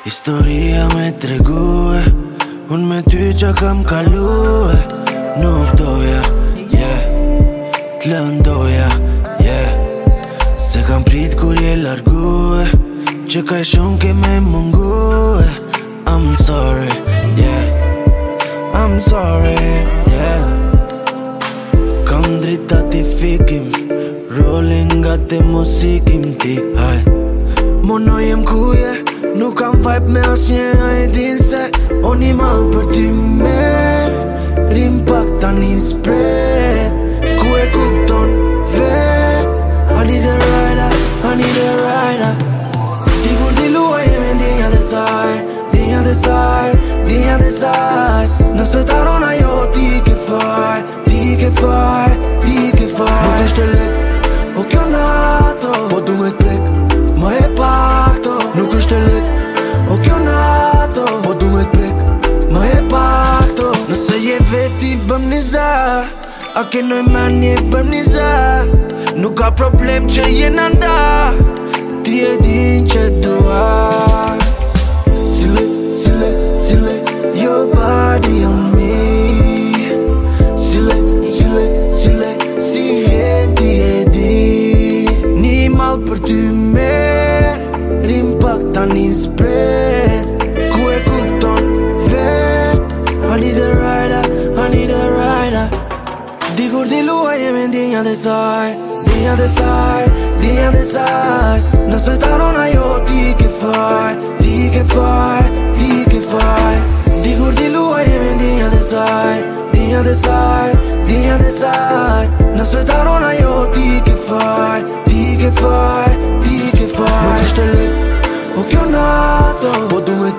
Historia me tregue unë me ty që kam kalue. Nuk doja, yeah, t'lëndoja, yeah. Se kam prit kur je largue, që kaj shumë ke me mungue. I'm sorry, yeah, I'm sorry, yeah. Kam drita ti fikim, rolling nga te musikim ti, haj. Mono jem kuje, nuk kam vibe me asnje, a e din se oni mal për ty me rim pak tani spret. Ku e kupton vet, I need a rider, I need a rider. Ti kur ti luaj e me ndjenja dhe saj, ndjenja dhe saj, ndjenja dhe saj. Nëse t'aron ajo ti ke faj, ti ke faj, ti ke faj. Nuk është e let, o kjo nato, po du me t'prek, ma e pak to. Nuk është e let, o kjo nato, po du me t'prek, ma e pak to. Nëse je veti bëm një za, a ke noj manje bëm një za. Nuk ka problem që je nanda, ti e din që dua. Sile, your body on me. Sile, si vjen ti e di. Një mal për ty mer, rim pak tani spret. Ku e kupton vet, I need a rider, I need a rider. Dikur ti luaj e me ndjenja dhe saj, ndjenja dhe saj, ndjenja dhe saj. Nëse t'aron ajo ti ke faj, ti ke faj, ti ke faj. Dikur ti luaj e me ndjenja dhe saj, ndjenja dhe saj, ndjenja dhe saj. Nëse t'aron ajo ti ke faj, ti ke faj, ti ke faj. Nuk është e let, o kjo nato, po du me